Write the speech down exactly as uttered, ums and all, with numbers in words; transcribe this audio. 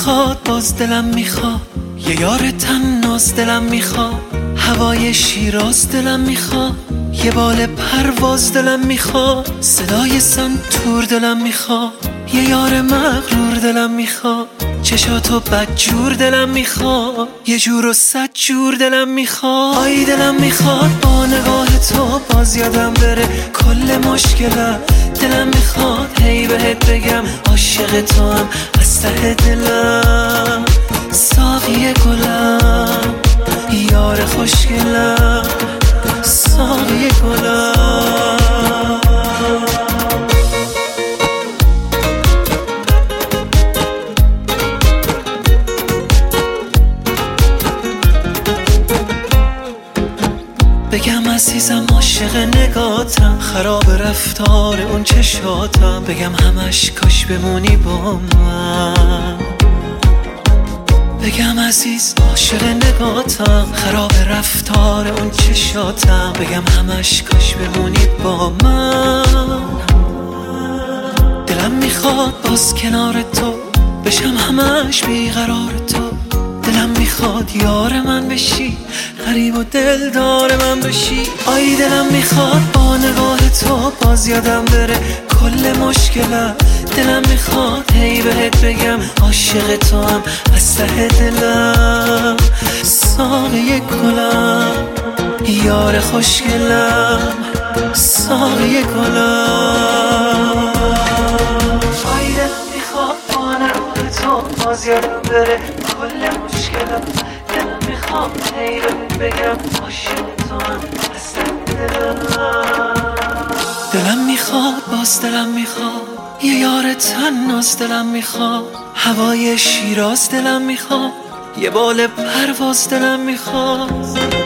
میخواد باز دلم میخواد یه یار تناز دلم میخواد هوای شیراز دلم میخواد یه بال پرواز دلم میخواد صدای سنتور دلم میخواد یه یار مغرور دلم میخواد چشاتو بدجور دلم میخواد یه جور و صد جور دلم میخواد آی دلم میخواد با نگاه تو باز یادم بره کل مشکلم دلم میخواد هی بهت بگم عاشق تو هم از ته دلم ساقی گلم یار خوشگلم ساقی گلم بگم عزیزم عاشق نگاتم خراب رفتار اون چشاتم بگم همش کاش بمونی با من بگم عزیز عاشق نگاتم خراب رفتار اون چشاتم بگم همش کاش بمونی با من دلم میخواد باز کنار تو بشم همش بیقرار تو دلم میخواد یار من بشی غریب و دلدار من بشی آی دلم میخواد با نگاه تو باز یادم بره کل مشکلم دلم میخواد هی بهت بگم عاشق تو هم از ته دلم ساقی گلم یار خوشگلم ساقی گلم آی دلم میخواد با نگاه تو باز یادم بره کل مشکلم دلم میخواد هی بهت بگم عاشق تو هم از ته دلم دلم میخواد باز دلم میخواد یه یار تناز دلم میخواد هوای شیراز دلم میخواد یه بال پرواز دلم میخواد